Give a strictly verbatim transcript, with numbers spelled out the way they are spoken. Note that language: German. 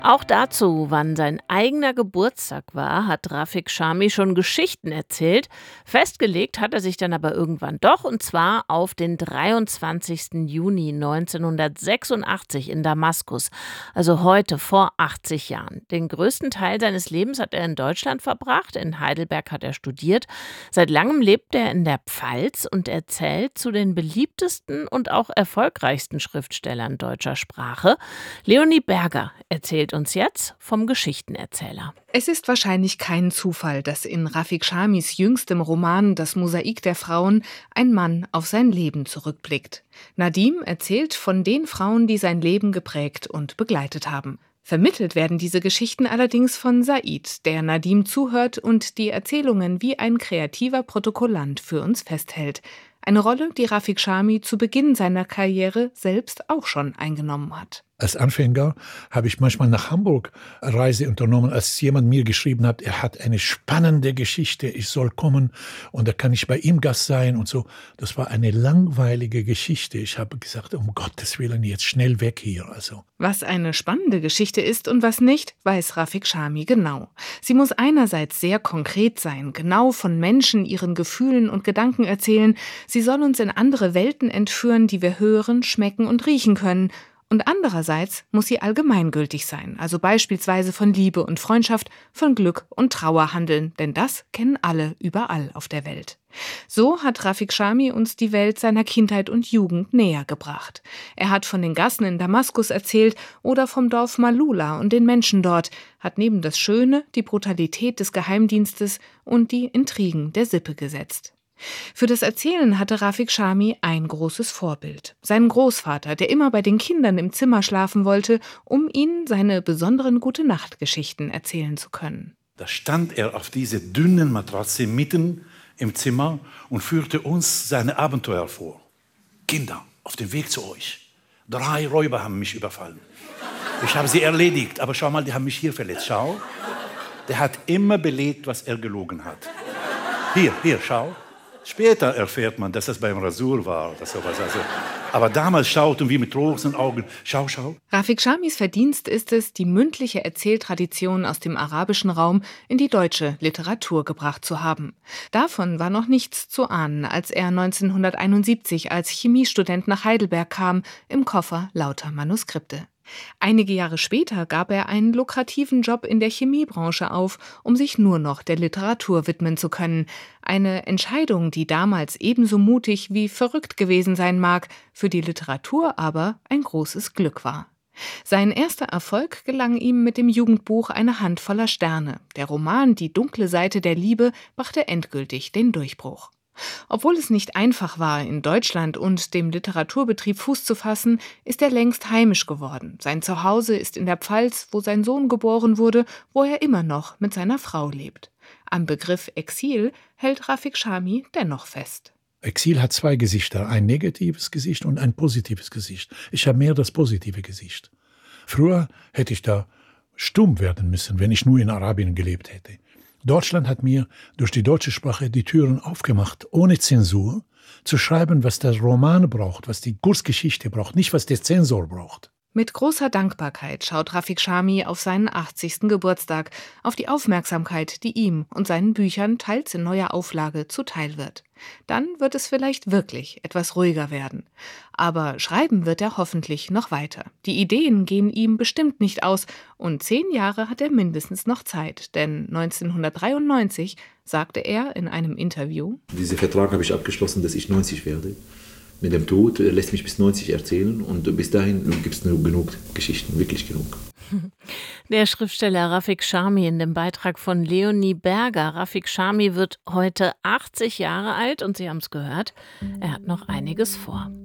Auch dazu, wann sein eigener Geburtstag war, hat Rafik Chami schon Geschichten erzählt. Festgelegt hat er sich dann aber irgendwann doch, und zwar auf den dreiundzwanzigsten Juni neunzehnhundertsechsundachtzig in Damaskus, also heute vor achtzig Jahren. Den größten Teil seines Lebens hat er in Deutschland verbracht, in Heidelberg hat er studiert. Seit langem lebt er in der Pfalz und er zählt zu den beliebtesten und auch erfolgreichsten Schriftstellern deutscher Sprache. Leonie Berger erzählt uns jetzt vom Geschichtenerzähler. Es ist wahrscheinlich kein Zufall, dass in Rafik Chamis jüngstem Roman Das Mosaik der Frauen ein Mann auf sein Leben zurückblickt. Nadim erzählt von den Frauen, die sein Leben geprägt und begleitet haben. Vermittelt werden diese Geschichten allerdings von Said, der Nadim zuhört und die Erzählungen wie ein kreativer Protokollant für uns festhält. Eine Rolle, die Rafik Chami zu Beginn seiner Karriere selbst auch schon eingenommen hat. Als Anfänger habe ich manchmal nach Hamburg eine Reise unternommen, als jemand mir geschrieben hat, er hat eine spannende Geschichte, ich soll kommen und da kann ich bei ihm Gast sein und so. Das war eine langweilige Geschichte. Ich habe gesagt, um Gottes Willen, jetzt schnell weg hier. Also. Was eine spannende Geschichte ist und was nicht, weiß Rafik Chami genau. Sie muss einerseits sehr konkret sein, genau von Menschen, ihren Gefühlen und Gedanken erzählen. Sie soll uns in andere Welten entführen, die wir hören, schmecken und riechen können. Und andererseits muss sie allgemeingültig sein, also beispielsweise von Liebe und Freundschaft, von Glück und Trauer handeln, denn das kennen alle überall auf der Welt. So hat Rafik Chami uns die Welt seiner Kindheit und Jugend näher gebracht. Er hat von den Gassen in Damaskus erzählt oder vom Dorf Malula und den Menschen dort, hat neben das Schöne die Brutalität des Geheimdienstes und die Intrigen der Sippe gesetzt. Für das Erzählen hatte Rafik Chami ein großes Vorbild. Seinen Großvater, der immer bei den Kindern im Zimmer schlafen wollte, um ihnen seine besonderen Gute-Nacht-Geschichten erzählen zu können. Da stand er auf dieser dünnen Matratze mitten im Zimmer und führte uns seine Abenteuer vor. Kinder, auf dem Weg zu euch. Drei Räuber haben mich überfallen. Ich habe sie erledigt, aber schau mal, die haben mich hier verletzt. Schau, der hat immer belegt, was er gelogen hat. Hier, hier, schau. Später erfährt man, dass das beim Rasur war. Oder sowas. Also, aber damals schauten wir mit großen Augen. Schau, schau. Rafik Chamis Verdienst ist es, die mündliche Erzähltradition aus dem arabischen Raum in die deutsche Literatur gebracht zu haben. Davon war noch nichts zu ahnen, als er neunzehnhunderteinundsiebzig als Chemiestudent nach Heidelberg kam, im Koffer lauter Manuskripte. Einige Jahre später gab er einen lukrativen Job in der Chemiebranche auf, um sich nur noch der Literatur widmen zu können. Eine Entscheidung, die damals ebenso mutig wie verrückt gewesen sein mag, für die Literatur aber ein großes Glück war. Sein erster Erfolg gelang ihm mit dem Jugendbuch Eine Hand voller Sterne. Der Roman Die dunkle Seite der Liebe brachte endgültig den Durchbruch. Obwohl es nicht einfach war, in Deutschland und dem Literaturbetrieb Fuß zu fassen, ist er längst heimisch geworden. Sein Zuhause ist in der Pfalz, wo sein Sohn geboren wurde, wo er immer noch mit seiner Frau lebt. Am Begriff Exil hält Rafik Chami dennoch fest. Exil hat zwei Gesichter, ein negatives Gesicht und ein positives Gesicht. Ich habe mehr das positive Gesicht. Früher hätte ich da stumm werden müssen, wenn ich nur in Arabien gelebt hätte. Deutschland hat mir durch die deutsche Sprache die Türen aufgemacht, ohne Zensur, zu schreiben, was der Roman braucht, was die Kurzgeschichte braucht, nicht was der Zensor braucht. Mit großer Dankbarkeit schaut Rafik Chami auf seinen achtzigsten Geburtstag, auf die Aufmerksamkeit, die ihm und seinen Büchern teils in neuer Auflage zuteil wird. Dann wird es vielleicht wirklich etwas ruhiger werden. Aber schreiben wird er hoffentlich noch weiter. Die Ideen gehen ihm bestimmt nicht aus und zehn Jahre hat er mindestens noch Zeit, denn neunzehnhundertdreiundneunzig sagte er in einem Interview: Diesen Vertrag habe ich abgeschlossen, dass ich neunzig werde. Mit dem Tod lässt mich bis neunzig erzählen und bis dahin gibt es nur genug Geschichten, wirklich genug. Der Schriftsteller Rafik Chami in dem Beitrag von Leonie Berger. Rafik Chami wird heute achtzig Jahre alt und Sie haben es gehört, er hat noch einiges vor.